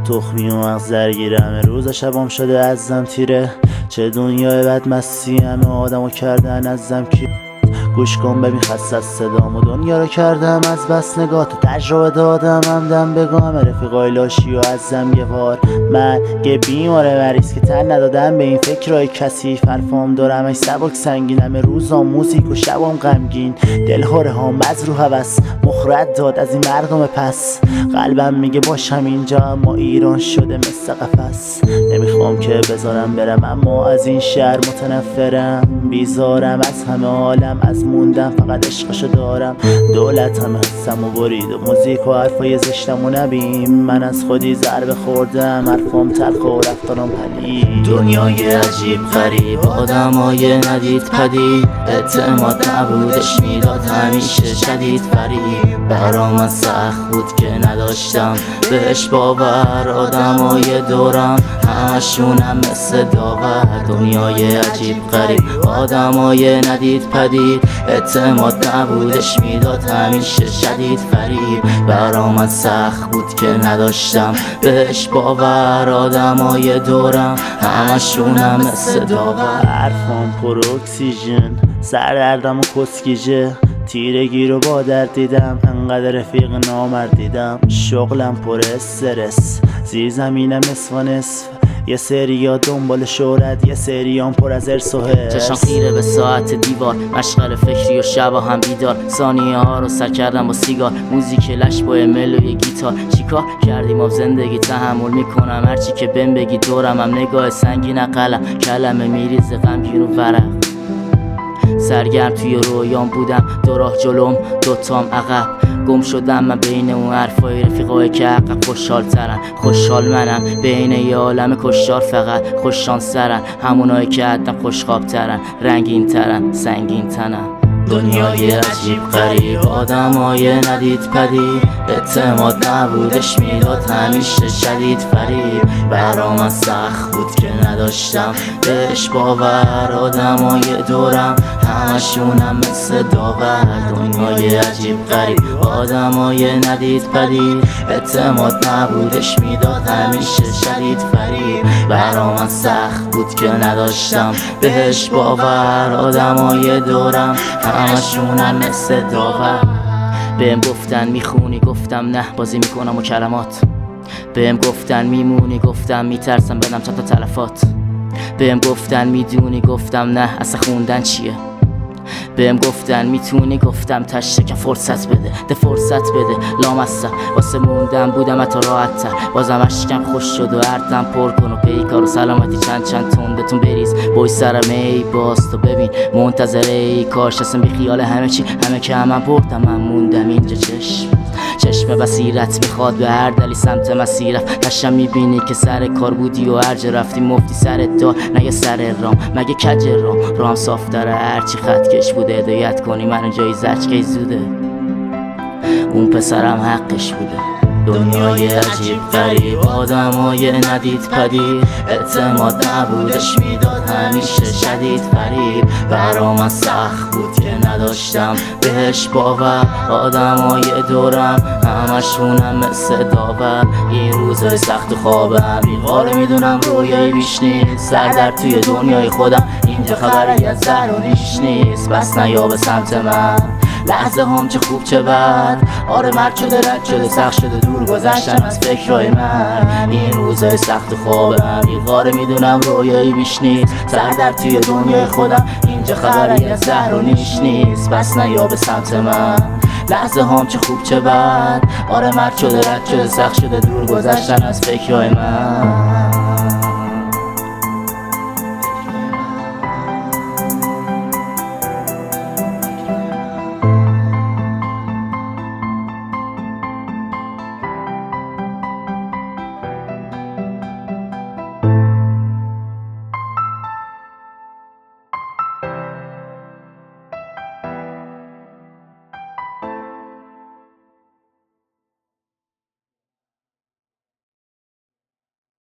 تخمی و مغز درگیرم، روز شبام شده ازم تیره. چه دنیای بدمستی، همه آدمو کردن ازم کی. گوش کن ببین خسته از صدام و دنیا رو کردم از بس نگاه. تو تجربه دادم همدم بگم رفیقای لاشی و ازم یه بار. من یه بیماره مریض که تن ندادم به این فکرهای کثیف. حرفام دارم ای سبک سنگینم، روزام موزیک و شبام غمگین. دلهوره ها مز رو هوس مخرد داد از این مردم پس. قلبم میگه باشم اینجا اما ایران شده مثل قفس. نمیخوام که بذارم برم اما از این شهر متنفرم. بیزارم از همه عالم، از موندم فقط عشقشو دارم. دولت همه حسم و برید و موزیک و حرفای زشتم و نبیم. من از خودی ضربه خوردم، حرفام تلخ و رفتارم پلید. دنیای عجیب غریب، آدمای ندید پدید. اعتماد نبودش میداد همیشه شدید فریب. برام من سخت بود که نداشتم بهش باور. آدمای دورم همشونم مثل داور. دنیای عجیب غریب، آدمای ندید پدید. اعتماد نبودش میداد همیشه شدید فریب. برام من سخت بود که نداشتم بهش باور. آدمای دورم همشونم مثل داور. حرفام پر اکسیژن، سردردم و کسکیجه. تیرگی رو با درد دیدم، انقدر رفیق نامرد دیدم. شغلم پر استرس، زیر زمینم نصف و نصف. یه سریا دنبال شهرت، یه سریام پر از ارث و حرص. چشم خیره به ساعت دیوار، مشغل فکری و شبا هم بیدار. ثانیه ها رو سر کردم با سیگار، موزیک لش با ملوی گیتار. چیکار کردیم آب زندگی، تحمل میکنم هرچی که بهم بگی. دورم هم نگاه سنگین قلم، کلمه میریزه غمگین و ورق. سرگرم توی رویام بودم، دو راه جلوم دوتام عقب. گم شدم من بین اون حرفای رفیقای که عقب خوشحال ترن. خوشحال منم بین یه عالم کشار، فقط خوششانس ترن. همونایی که حدم خوشخواب ترن، رنگین ترن، سنگین تنن. دنیای عجیب غریب، آدمای ندید پدید. اعتماد نبودش میداد همیشه شدید فریب. برام من سخت بود که نداشتم بهش باور. آدمای دورم همشونم مثل داور. دنیای عجیب غریب، آدمای ندید پدید. اعتماد نبودش میداد همیشه شدید فریب. برام من سخت بود که نداشتم بهش باور. آدمای دورم همشونم مثل داور. بهم گفتن میخونی، گفتم نه بازی میکنم و کلمات. بهم گفتن میمونی، گفتم میترسم بدم چند تا تلفات. بهم گفتن میدونی، گفتم نه اصلا خوندن چیه. بهم گفتن میتونی، گفتم تشه که فرصت بده، ده فرصت بده. لامصب واسه موندم بودم حتی راحت تر. بازم اشکم خوش شد و عرضم پر کن و پیکار و سلامتی چند تندتون بریز. بای سرم ای باز تو ببین منتظر ای کاش اصلا بی خیال همه چی. همه که همه بردم من موندم اینجا. چشم بصیرت میخواد به هر دلی سمت مسیرت. نشم میبینی که سر کار بودی و هر جا رفتی مفتی سرت دار. نه یه سر رام مگه کج رام صاف داره. هرچی خط کش بوده هدایت کنی منو جایی زرچ زوده. اون پسرم حقش بوده. دنیای عجیب غریب، آدمای ندید پدید. اعتماد نبودش میداد همیشه شدید فریب. برام من سخت بود که نداشتم بهش باور. آدمای دورم همشونم مثل داور. این روزای سخت خوابم بیقاره میدونم رویای بیش نیست. سردرد توی دنیای خودم اینجا خبری از زهر و نیش نیست. بس نیا به سمت من، لحظه هم چه خوب چه بد. آره مرد شده رد شده سخت شده دور گذشتم از فکرهای من. این روزای سخت خوابم بیقاره میدونم رویایی بیش نیست. سردرد توی دنیای خودم اینجا خبری از زهر و نیش نیست. بس نیا به سمت من، لحظه هم چه خوب چه بد. آره مرد شده رد شده سخت شده دور گذشتن از فکرهای من.